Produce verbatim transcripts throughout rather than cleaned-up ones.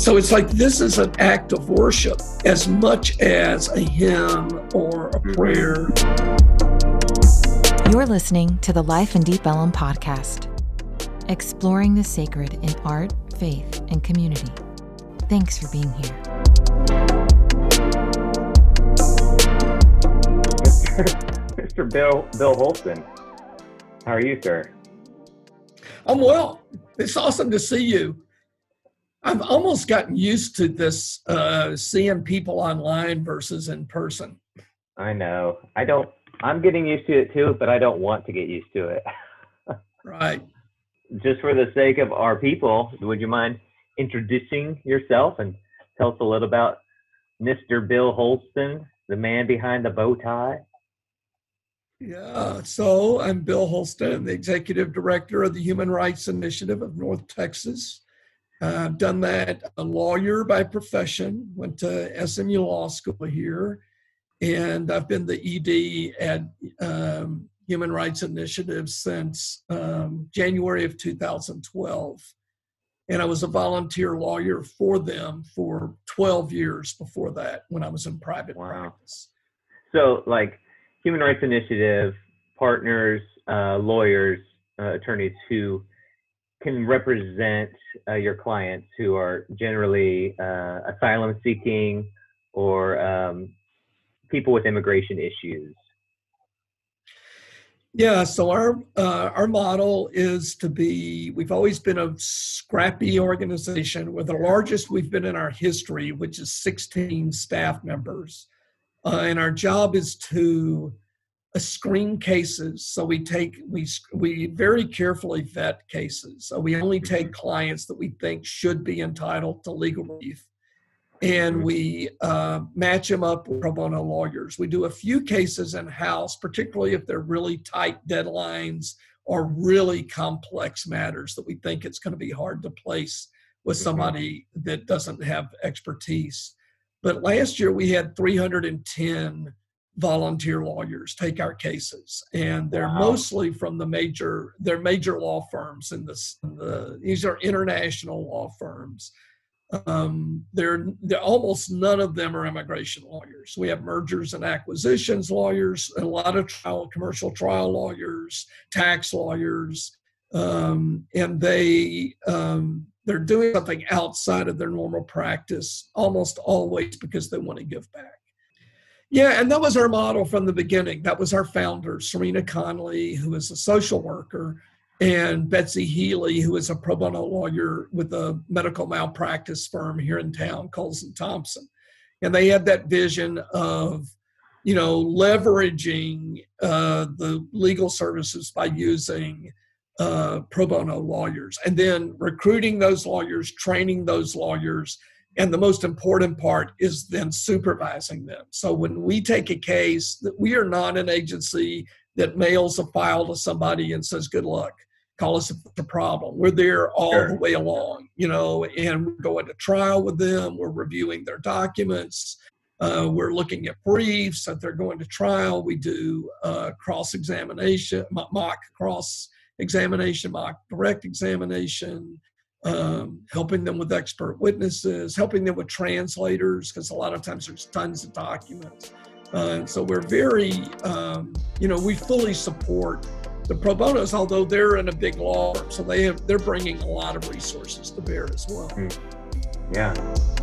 So it's like this is an act of worship as much as a hymn or a prayer. You're listening to the Life in Deep Ellum podcast, exploring the sacred in art, faith, and community. Thanks for being here. Mister Bill Bill Holston, how are you, sir? I'm well. It's awesome to see you. I've almost gotten used to this, uh, seeing people online versus in person. I know. I don't, I'm getting used to it too, but I don't want to get used to it. Right. Just for the sake of our people, would you mind introducing yourself and tell us a little about Mister Bill Holston, the man behind the bow tie? Yeah, so I'm Bill Holston, the Executive Director of the Human Rights Initiative of North Texas. Uh, I've done that, a lawyer by profession, went to S M U Law School here, and I've been the E D at um, Human Rights Initiative since um, January of two thousand twelve. And I was a volunteer lawyer for them for twelve years before that when I was in private Wow. practice. So, like, Human Rights Initiative partners, uh, lawyers, uh, attorneys who can represent uh, your clients who are generally uh, asylum seeking or um, people with immigration issues. Yeah, so our uh, our model is to be, we've always been a scrappy organization. We're the largest we've been in our history, which is sixteen staff members. Uh, and our job is to uh, screen cases. So we take, we we very carefully vet cases. So we only take clients that we think should be entitled to legal relief. And we uh, match them up with pro bono lawyers. We do a few cases in-house, particularly if they're really tight deadlines or really complex matters that we think it's going to be hard to place with somebody that doesn't have expertise. But last year we had three hundred ten volunteer lawyers take our cases, and they're Wow. mostly from the major, they're major law firms in this. In the, these are international law firms. Um, they're, they're almost none of them are immigration lawyers. We have mergers and acquisitions lawyers, a lot of trial, commercial trial lawyers, tax lawyers, um, and they um, they're doing something outside of their normal practice almost always because they want to give back. Yeah, and that was our model from the beginning. That was our founder, Serena Conley, who is a social worker, and Betsy Healy, who is a pro bono lawyer with a medical malpractice firm here in town, Coles and Thompson. And they had that vision of, you know, leveraging uh, the legal services by using uh, pro bono lawyers, and then recruiting those lawyers, training those lawyers, and the most important part is then supervising them. So when we take a case, that we are not an agency that mails a file to somebody and says, good luck, call us if it's a problem. We're there all Sure. the way along, you know, and we're going to trial with them. We're reviewing their documents. Uh, we're looking at briefs. If they're going to trial, we do uh, cross-examination, mock cross-examination, mock direct examination, um, helping them with expert witnesses, helping them with translators, because a lot of times there's tons of documents. Uh, so we're very, um, you know, we fully support the pro bonos, although they're in a big law firm, so they have, they're bringing a lot of resources to bear as well. Mm. Yeah.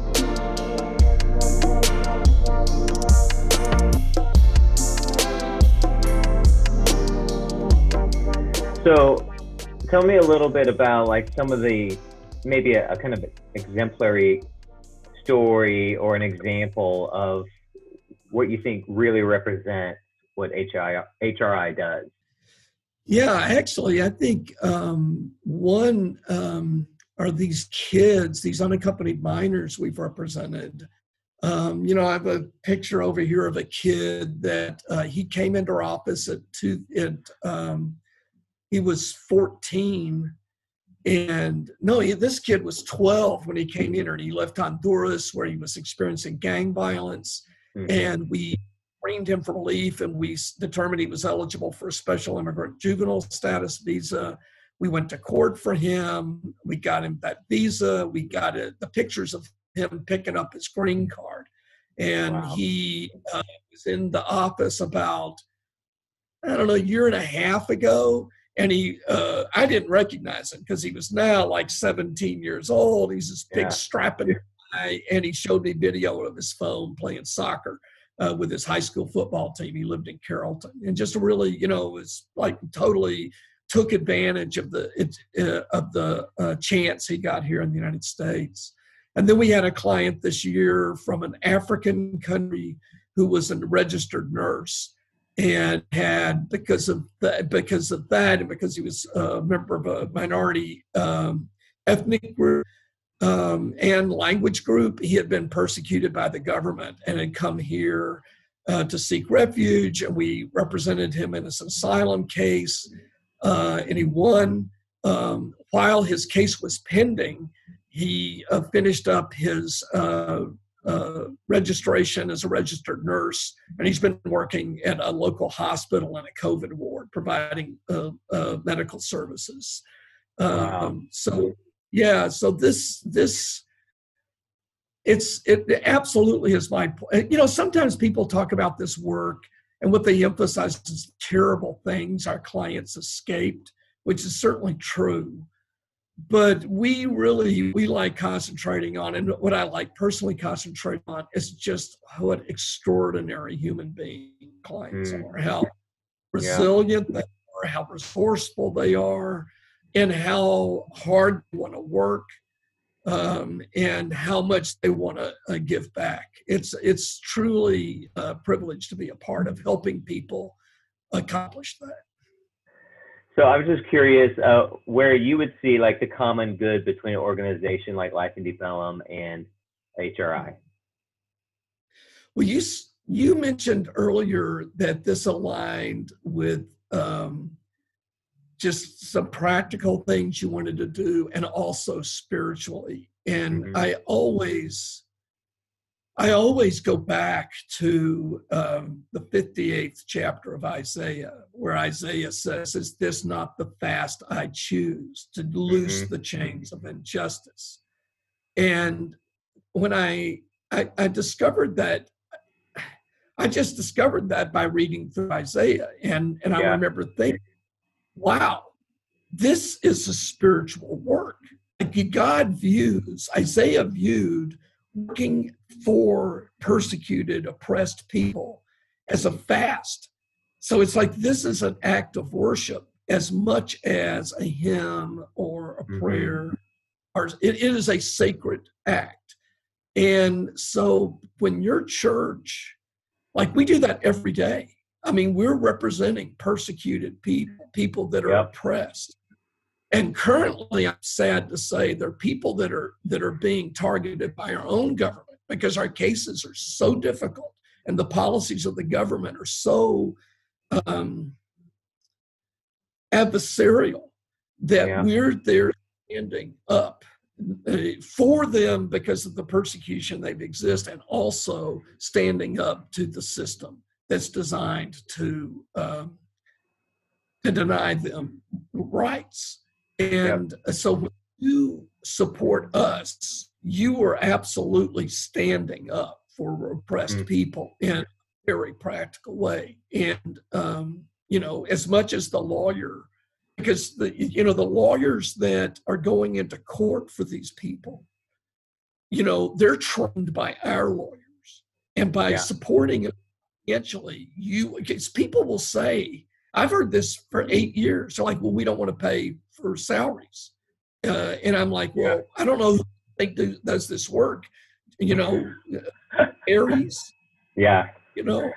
So tell me a little bit about like some of the, maybe a, a kind of exemplary story or an example of what you think really represents what H R I does. Yeah, actually, I think um, one um, are these kids, these unaccompanied minors we've represented. Um, you know, I have a picture over here of a kid that uh, he came into our office at two, at, um, he was fourteen. And no, he, this kid was twelve when he came in here, and he left Honduras where he was experiencing gang violence. Mm-hmm. And we screened him for relief, and we determined he was eligible for a special immigrant juvenile status visa. We went to court for him. We got him that visa. We got it, the pictures of him picking up his green card. And Wow. he uh, was in the office about, I don't know, a year and a half ago. And he, uh, I didn't recognize him because he was now like seventeen years old. He's this big Yeah. strapping guy. And he showed me video of his phone playing soccer uh, with his high school football team. He lived in Carrollton and just really, you know, was like totally took advantage of the, it, uh, of the uh, chance he got here in the United States. And then we had a client this year from an African country who was a registered nurse and had, because of that, because of that, and because he was a member of a minority um, ethnic group um, and language group, he had been persecuted by the government and had come here uh, to seek refuge. And we represented him in this asylum case, uh, and he won. Um, while his case was pending, he uh, finished up his uh, uh, registration as a registered nurse, and he's been working at a local hospital in a COVID ward, providing uh, uh, medical services. Wow. Um, so, yeah, so this this it's it absolutely is my point. You know, sometimes people talk about this work, and what they emphasize is terrible things our clients escaped, which is certainly true. But we really, we like concentrating on, and what I like personally concentrating on is just what extraordinary human being clients Mm. are, how resilient yeah. they are, how resourceful they are, and how hard they want to work, um, and how much they want to uh, give back. It's, it's truly a privilege to be a part of helping people accomplish that. So I was just curious uh, where you would see like the common good between an organization like Life in Deep Ellum and H R I. Well, you you mentioned earlier that this aligned with um, just some practical things you wanted to do, and also spiritually. And mm-hmm. I always. I always go back to um, the fifty-eighth chapter of Isaiah, where Isaiah says, "Is this not the fast I choose to loose mm-hmm. the chains of injustice?" And when I, I I discovered that, I just discovered that by reading through Isaiah, and and yeah. I remember thinking, "Wow, this is a spiritual work." Like God views, Isaiah viewed working for persecuted, oppressed people as a fast. So it's like this is an act of worship as much as a hymn or a mm-hmm. prayer. Or it, it is a sacred act. And so when your church, like we do that every day. I mean, we're representing persecuted people, people that are yep. oppressed. And currently, I'm sad to say, there are people that are that are being targeted by our own government because our cases are so difficult and the policies of the government are so um, adversarial that yeah. we're there standing up for them because of the persecution they've exist, and also standing up to the system that's designed to um, to deny them rights. And yep. so when you support us, you are absolutely standing up for oppressed mm-hmm. people in a very practical way. And, um, you know, as much as the lawyer, because, the you know, the lawyers that are going into court for these people, you know, they're trained by our lawyers. And by yeah. supporting it financially, you, because people will say, I've heard this for eight years. So like, well, we don't want to pay for salaries. Uh, and I'm like, well, yeah. I don't know who think do, does this work. You know, Aries. Yeah. You know,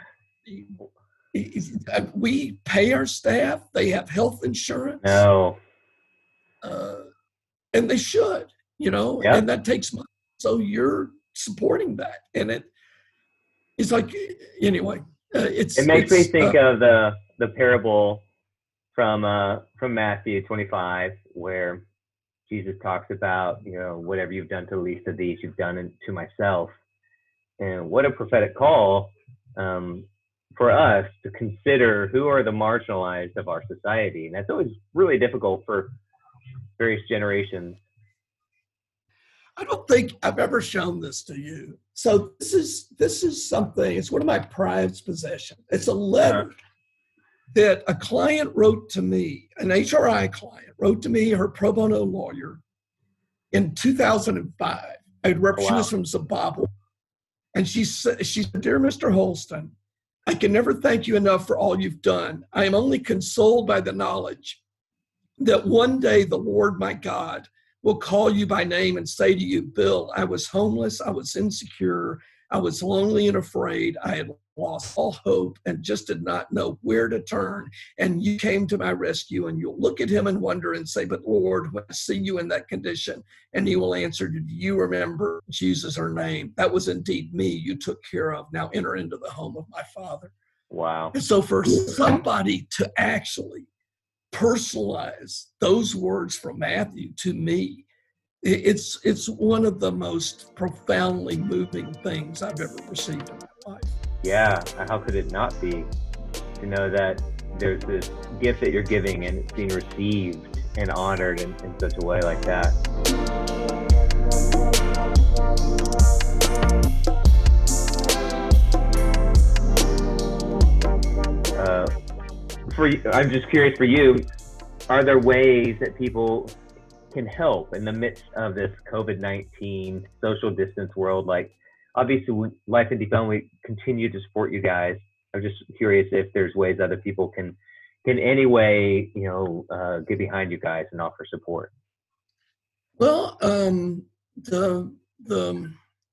we pay our staff. They have health insurance. No. Uh, and they should, you know, yep. and that takes money. So you're supporting that. And it, it's like, anyway, uh, it's. It makes it's, me think uh, of the, the parable from uh from Matthew twenty-five, where Jesus talks about, you know, whatever you've done to the least of these, you've done to myself. And what a prophetic call um, for us to consider who are the marginalized of our society. And that's always really difficult for various generations. I don't think I've ever shown this to you. So this is this is something, it's one of my prized possessions. It's a letter uh-huh. that a client wrote to me, an H R I client wrote to me, her pro bono lawyer, in two thousand five. I'd rep- wow. She was from Zimbabwe. And she said, she said, "Dear Mister Holston, I can never thank you enough for all you've done. I am only consoled by the knowledge that one day the Lord my God will call you by name and say to you, Bill, I was homeless, I was insecure, I was lonely and afraid, I had lost all hope and just did not know where to turn. And you came to my rescue." And you'll look at him and wonder and say, "But Lord, when I see you in that condition," and he will answer, "Do you remember Jesus, her name? That was indeed me you took care of. Now enter into the home of my Father." Wow. And so for somebody to actually personalize those words from Matthew to me, it's it's one of the most profoundly moving things I've ever received in my life. Yeah, how could it not be? To know that there's this gift that you're giving and it's being received and honored in, in such a way like that. Uh, for I'm just curious for you, are there ways that people can help in the midst of this COVID nineteen social distance world? Like, obviously, we, Life in Deep Ellum, we continue to support you guys. I'm just curious if there's ways other people can, can any way, you know, uh, get behind you guys and offer support. Well, um, the the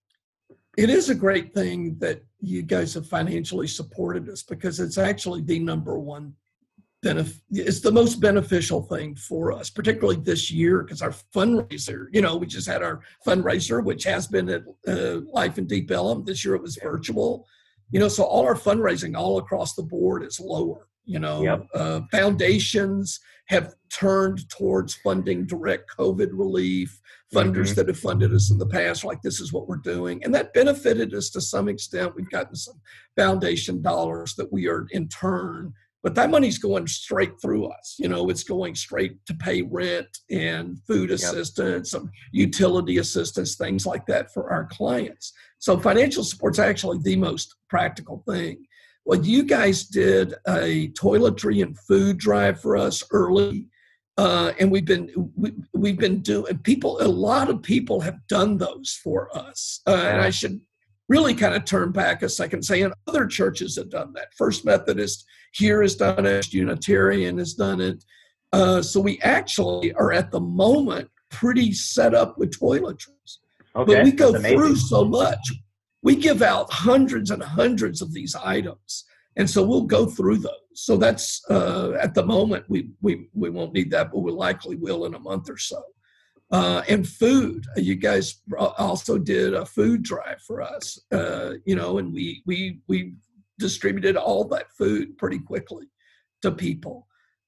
it is a great thing that you guys have financially supported us, because it's actually the number one benefit. It's the most beneficial thing for us, particularly this year, because our fundraiser, you know, we just had our fundraiser, which has been at uh, Life in Deep Ellum. This year it was virtual, you know, so all our fundraising all across the board is lower. You know, yep. uh, foundations have turned towards funding direct COVID relief. Funders mm-hmm. that have funded us in the past, like, this is what we're doing. And that benefited us to some extent. We've gotten some foundation dollars that we are in turn, but that money's going straight through us. You know, it's going straight to pay rent and food yep. assistance, some utility assistance, things like that for our clients. So financial support's actually the most practical thing. Well, you guys did a toiletry and food drive for us early, uh, and we've been we, we've been doing people. A lot of people have done those for us, uh, yeah. and I should really kind of turn back a second, and say, and other churches have done that. First Methodist here has done it. Unitarian has done it. Uh, so we actually are at the moment pretty set up with toiletries, okay, but we go through so much. We give out hundreds and hundreds of these items, and so we'll go through those. So that's uh, at the moment we we we won't need that, but we likely will in a month or so. Uh, and food, you guys also did a food drive for us, uh, you know, and we we we distributed all that food pretty quickly to people.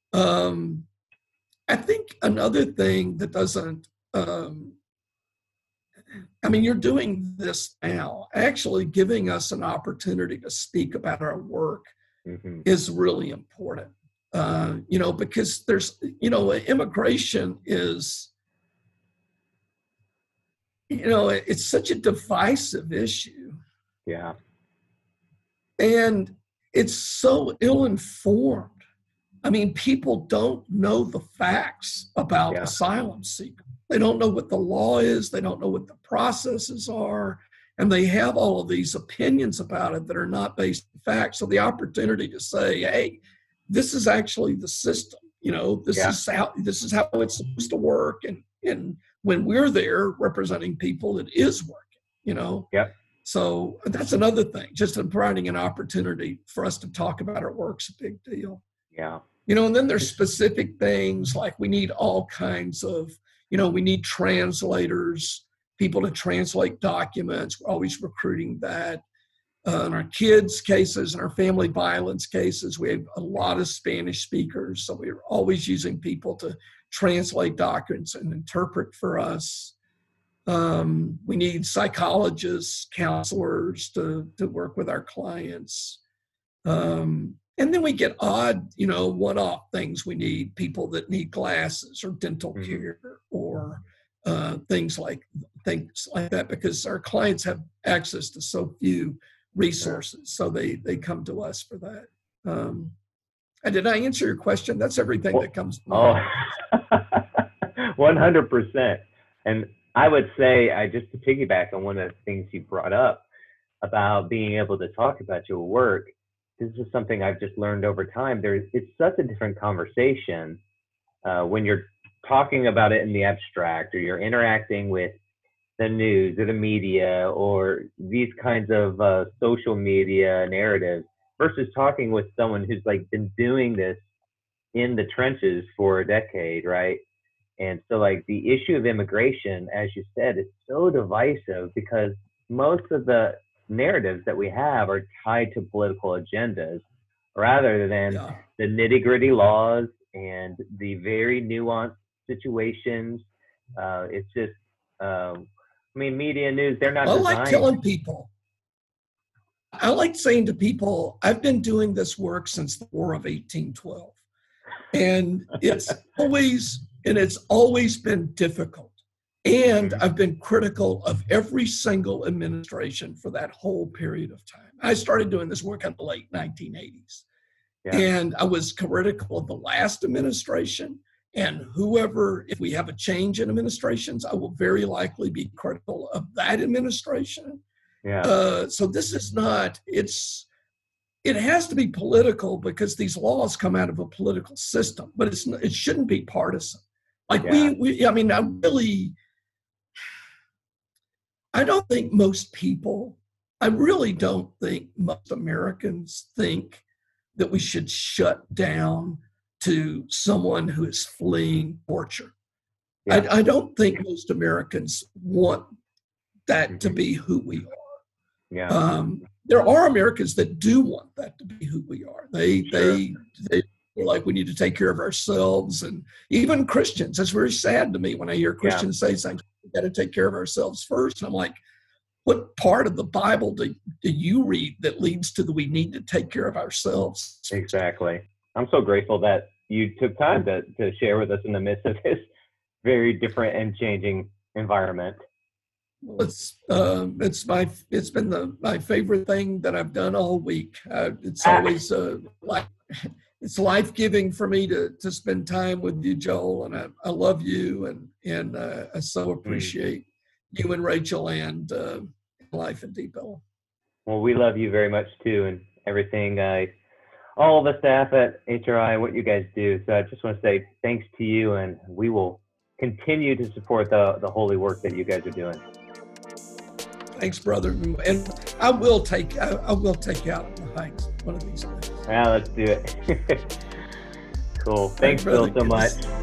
Um, I think another thing that doesn't. Um, I mean, you're doing this now, actually giving us an opportunity to speak about our work mm-hmm. is really important, uh, you know, because there's, you know, immigration is, you know, it's such a divisive issue. Yeah. And it's so ill-informed. I mean, people don't know the facts about yeah. asylum seekers. They don't know what the law is. They don't know what the processes are. And they have all of these opinions about it that are not based in fact. So the opportunity to say, hey, this is actually the system. You know, this yeah. is how this is how it's supposed to work. And, and when we're there representing people, it is working, you know. Yeah. So that's another thing. Just providing an opportunity for us to talk about our work's a big deal. Yeah. You know, and then there's specific things like we need all kinds of, you know, we need translators, people to translate documents. We're always recruiting that. Uh, in our kids' cases and our family violence cases, we have a lot of Spanish speakers. So we're always using people to translate documents and interpret for us. Um, we need psychologists, counselors to, to work with our clients. Um, And then we get odd, you know, one-off things. We need people that need glasses or dental Mhm. care or uh, things like things like that, because our clients have access to so few resources, so they they come to us for that. Um, and did I answer your question? That's everything Well, that comes to oh, mind. one hundred percent. And I would say, I just to piggyback on one of the things you brought up about being able to talk about your work. This is something I've just learned over time. There's it's such a different conversation uh, when you're talking about it in the abstract, or you're interacting with the news or the media or these kinds of uh, social media narratives, versus talking with someone who's like been doing this in the trenches for a decade, right? And so like the issue of immigration, as you said, is so divisive because most of the narratives that we have are tied to political agendas rather than Yeah. the nitty gritty laws and the very nuanced situations. Uh, it's just, um, I mean, media news, they're not I like designed. telling people, I like saying to people, I've been doing this work since the War of eighteen twelve. And it's always, and it's always been difficult. And I've been critical of every single administration for that whole period of time. I started doing this work in the late nineteen eighties. Yeah. And I was critical of the last administration, and whoever, if we have a change in administrations, I will very likely be critical of that administration. Yeah. Uh, so this is not, it's, it has to be political because these laws come out of a political system, but it's it shouldn't be partisan. Like Yeah. we, we, I mean, I really, I don't think most people, I really don't think most Americans think that we should shut down to someone who is fleeing torture. Yeah. I, I don't think most Americans want that to Mhm. be who we are. Yeah. Um, there are Americans that do want that to be who we are. They, Sure. they, they feel like we need to take care of ourselves, and even Christians. It's very sad to me when I hear Christians say things. We got to take care of ourselves first. And I'm like, what part of the Bible do, do you read that leads to the we need to take care of ourselves? Exactly. I'm so grateful that you took time to, to share with us in the midst of this very different and changing environment. Well, it's um, it's my it's been the my favorite thing that I've done all week. Uh, it's always uh, like it's life giving for me to to spend time with you, Joel, and I, I love you, and and uh, I so appreciate you and Rachel and uh, Life in Deep Ellum. Well, we love you very much too, and everything. Uh, all the staff at H R I, what you guys do. So I just want to say thanks to you, and we will continue to support the the holy work that you guys are doing. Thanks, brother. And I will take I, I will take you out on the hikes one of these days. Yeah, let's do it. Cool. Thanks, Thanks, brother. Bill, so much.